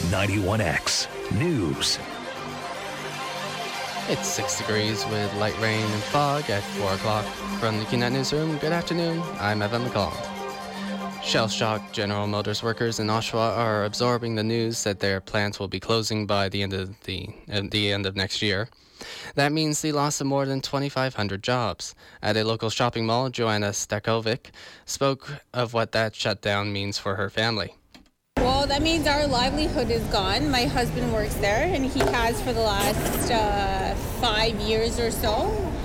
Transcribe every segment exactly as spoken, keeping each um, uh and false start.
ninety-one X News. It's six degrees with light rain and fog at four o'clock. From the Q net Newsroom, good afternoon. I'm Evan McCall. Shell-shocked General Motors workers in Oshawa are absorbing the news that their plant will be closing by the end of the, uh, the end of next year. That means the loss of more than twenty-five hundred jobs. At a local shopping mall, Joanna Stakovic spoke of what that shutdown means for her family. Well, that means our livelihood is gone. My husband works there, and he has for the last uh, five years or so.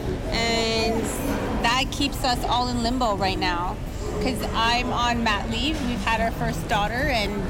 And that keeps us all in limbo right now. Because I'm on mat leave. We've had our first daughter, and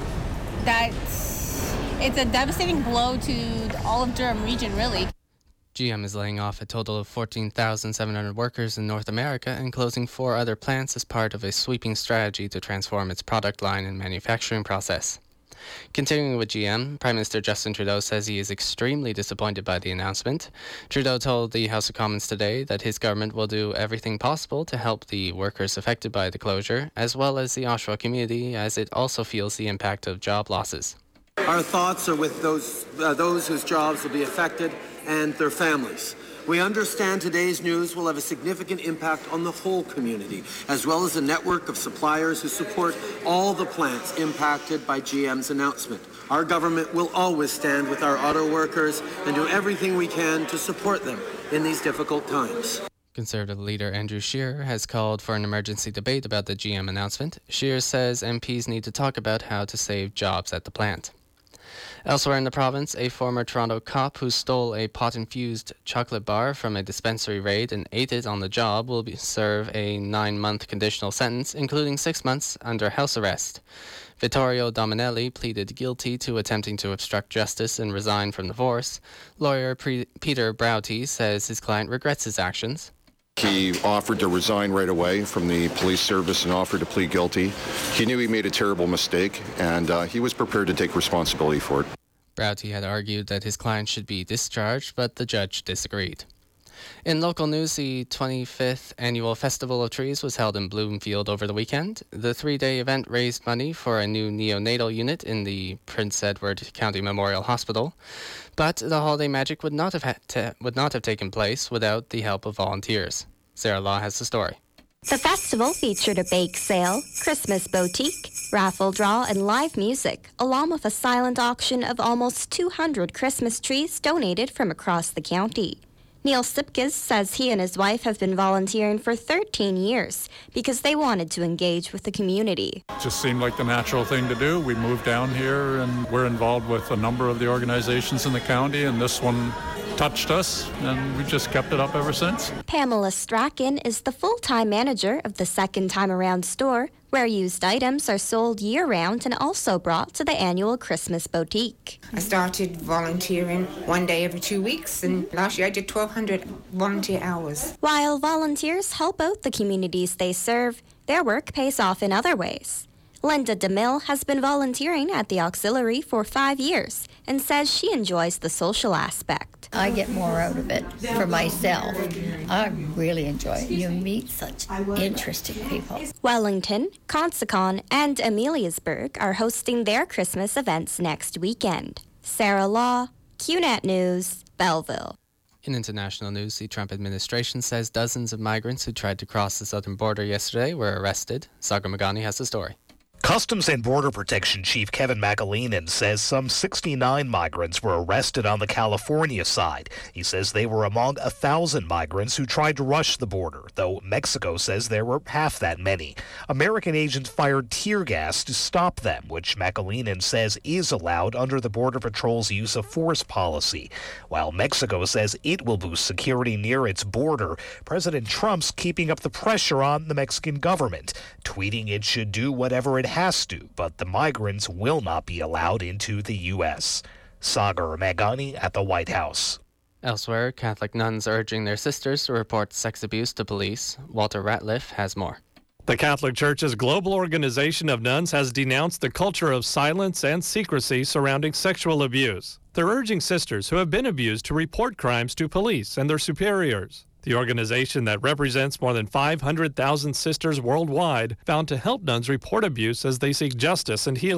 that's, it's a devastating blow to all of Durham region, really. G M is laying off a total of fourteen thousand seven hundred workers in North America and closing four other plants as part of a sweeping strategy to transform its product line and manufacturing process. Continuing with G M, Prime Minister Justin Trudeau says he is extremely disappointed by the announcement. Trudeau told the House of Commons today that his government will do everything possible to help the workers affected by the closure, as well as the Oshawa community, as it also feels the impact of job losses. Our thoughts are with those, uh, those whose jobs will be affected and their families. We understand today's news will have a significant impact on the whole community, as well as a network of suppliers who support all the plants impacted by G M's announcement. Our government will always stand with our auto workers and do everything we can to support them in these difficult times. Conservative leader Andrew Scheer has called for an emergency debate about the G M announcement. Scheer says M Ps need to talk about how to save jobs at the plant. Elsewhere in the province, a former Toronto cop who stole a pot-infused chocolate bar from a dispensary raid and ate it on the job will be, serve a nine-month conditional sentence, including six months under house arrest. Vittorio Dominelli pleaded guilty to attempting to obstruct justice and resign from the force. Lawyer Pre- Peter Broughty says his client regrets his actions. He offered to resign right away from the police service and offered to plead guilty. He knew he made a terrible mistake, and uh, he was prepared to take responsibility for it. Broughty had argued that his client should be discharged, but the judge disagreed. In local news, the twenty-fifth Annual Festival of Trees was held in Bloomfield over the weekend. The three-day event raised money for a new neonatal unit in the Prince Edward County Memorial Hospital, but the holiday magic would not have had to, would not have taken place without the help of volunteers. Sarah Law has the story. The festival featured a bake sale, Christmas boutique, raffle draw, and live music, along with a silent auction of almost two hundred Christmas trees donated from across the county. Neil Sipkes says he and his wife have been volunteering for thirteen years because they wanted to engage with the community. It just seemed like the natural thing to do. We moved down here and we're involved with a number of the organizations in the county, and this one touched us, and we just kept it up ever since. Pamela Strachan is the full-time manager of the Second Time Around store, where used items are sold year-round and also brought to the annual Christmas boutique. I started volunteering one day every two weeks, and last year I did twelve hundred volunteer hours. While volunteers help out the communities they serve, their work pays off in other ways. Linda DeMille has been volunteering at the auxiliary for five years and says she enjoys the social aspect. I get more out of it for myself. I really enjoy it. You meet such interesting people. Wellington, Consacon, and Ameliasburg are hosting their Christmas events next weekend. Sarah Law, Q net News, Belleville. In international news, the Trump administration says dozens of migrants who tried to cross the southern border yesterday were arrested. Sagar Magani has the story. Customs and Border Protection Chief Kevin McAleenan says some sixty-nine migrants were arrested on the California side. He says they were among a thousand migrants who tried to rush the border, though Mexico says there were half that many. American agents fired tear gas to stop them, which McAleenan says is allowed under the Border Patrol's use of force policy. While Mexico says it will boost security near its border, President Trump's keeping up the pressure on the Mexican government, tweeting it should do whatever it has to, but the migrants will not be allowed into the U S. Sagar Magani at the White House. Elsewhere, Catholic nuns urging their sisters to report sex abuse to police. Walter Ratliff has more. The Catholic Church's global organization of nuns has denounced the culture of silence and secrecy surrounding sexual abuse. They're urging sisters who have been abused to report crimes to police and their superiors. The organization that represents more than five hundred thousand sisters worldwide vowed to help nuns report abuse as they seek justice and healing.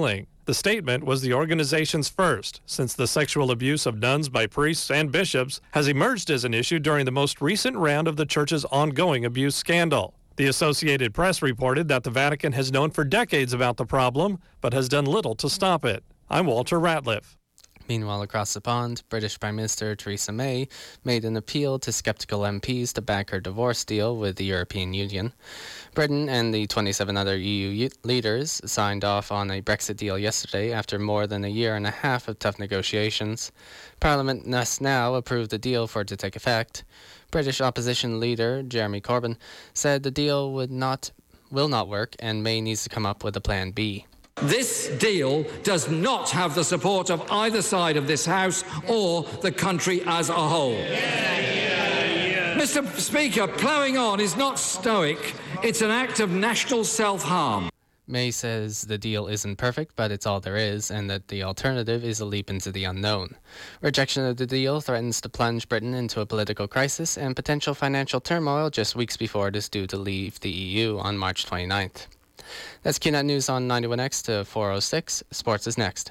The statement was the organization's first, since the sexual abuse of nuns by priests and bishops has emerged as an issue during the most recent round of the church's ongoing abuse scandal. The Associated Press reported that the Vatican has known for decades about the problem, but has done little to stop it. I'm Walter Ratliff. Meanwhile, across the pond, British Prime Minister Theresa May made an appeal to sceptical M Ps to back her divorce deal with the European Union. Britain and the twenty-seven other E U leaders signed off on a Brexit deal yesterday after more than a year and a half of tough negotiations. Parliament must now approve the deal for it to take effect. British opposition leader Jeremy Corbyn said the deal would not, will not work and May needs to come up with a plan B. This deal does not have the support of either side of this House or the country as a whole. Yeah, yeah, yeah. Mister Speaker, ploughing on is not stoic. It's an act of national self-harm. May says the deal isn't perfect, but it's all there is, and that the alternative is a leap into the unknown. Rejection of the deal threatens to plunge Britain into a political crisis and potential financial turmoil just weeks before it is due to leave the E U on March twenty-ninth. That's Q NET News on ninety-one X to four oh six. Sports is next.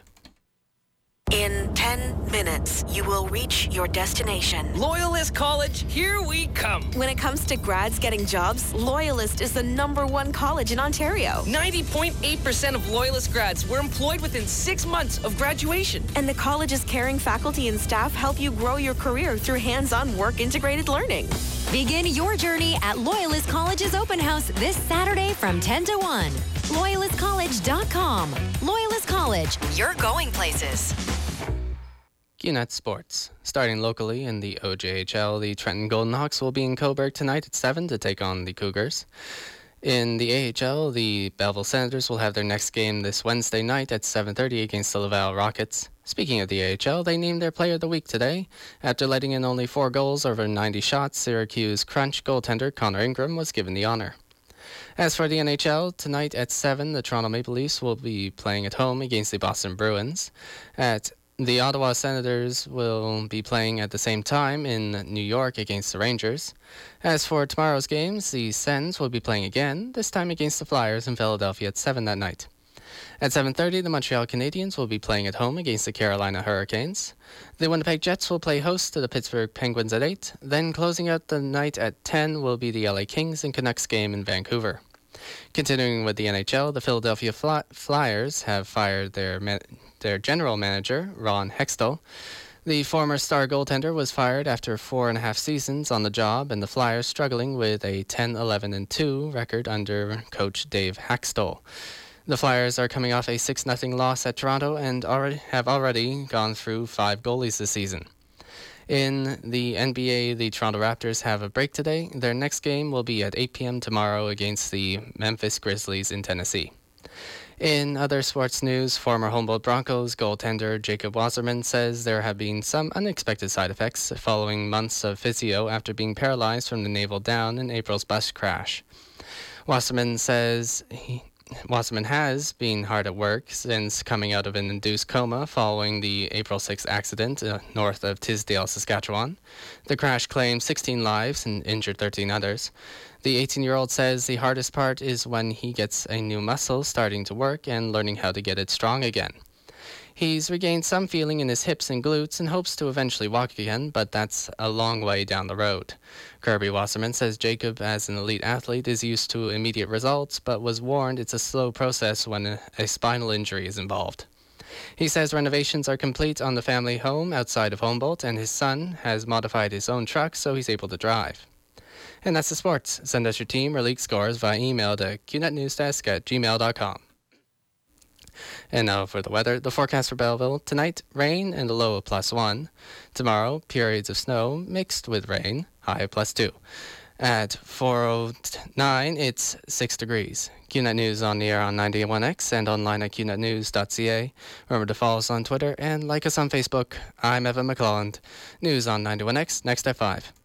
In ten minutes, you will reach your destination. Loyalist College, here we come. When it comes to grads getting jobs, Loyalist is the number one college in Ontario. ninety point eight percent of Loyalist grads were employed within six months of graduation. And the college's caring faculty and staff help you grow your career through hands-on work-integrated learning. Begin your journey at Loyalist College's open house this Saturday from ten to one. Loyalist College dot com. Loyalist College, you're going places. Q NET Sports. Starting locally in the O J H L, the Trenton Golden Hawks will be in Cobourg tonight at seven to take on the Cougars. In the A H L, the Belleville Senators will have their next game this Wednesday night at seven thirty against the Laval Rockets. Speaking of the A H L, they named their Player of the Week today. After letting in only four goals over ninety shots, Syracuse Crunch goaltender Connor Ingram was given the honor. As for the N H L, tonight at seven, the Toronto Maple Leafs will be playing at home against the Boston Bruins. At The Ottawa Senators will be playing at the same time in New York against the Rangers. As for tomorrow's games, the Sens will be playing again, this time against the Flyers in Philadelphia at seven that night. At seven thirty, the Montreal Canadiens will be playing at home against the Carolina Hurricanes. The Winnipeg Jets will play host to the Pittsburgh Penguins at eight. Then closing out the night at ten will be the L A Kings and Canucks game in Vancouver. Continuing with the N H L, the Philadelphia Fly- Flyers have fired their man- their general manager, Ron Hextall. The former star goaltender was fired after four and a half seasons on the job, and the Flyers struggling with a ten eleven and two record under coach Dave Hextall. The Flyers are coming off a six nothing loss at Toronto and already have already gone through five goalies this season. In the N B A, the Toronto Raptors have a break today. Their next game will be at eight p.m. tomorrow against the Memphis Grizzlies in Tennessee. In other sports news, former Humboldt Broncos goaltender Jacob Wasserman says there have been some unexpected side effects following months of physio after being paralyzed from the navel down in April's bus crash. Wasserman says he Wasserman has been hard at work since coming out of an induced coma following the April sixth accident uh, north of Tisdale, Saskatchewan. The crash claimed sixteen lives and injured thirteen others. The eighteen-year-old says the hardest part is when he gets a new muscle starting to work and learning how to get it strong again. He's regained some feeling in his hips and glutes and hopes to eventually walk again, but that's a long way down the road. Kirby Wasserman says Jacob, as an elite athlete, is used to immediate results, but was warned it's a slow process when a, a spinal injury is involved. He says renovations are complete on the family home outside of Humboldt, and his son has modified his own truck so he's able to drive. And that's the sports. Send us your team or league scores via email to q net newsdesk at gmail dot com. And now for the weather. The forecast for Belleville. Tonight, rain and a low of plus one. Tomorrow, periods of snow mixed with rain, high of plus two. At four oh nine, it's six degrees. Q NET News on the air on ninety-one X and online at q net news dot c a. Remember to follow us on Twitter and like us on Facebook. I'm Evan McClelland. News on ninety-one X, next at five.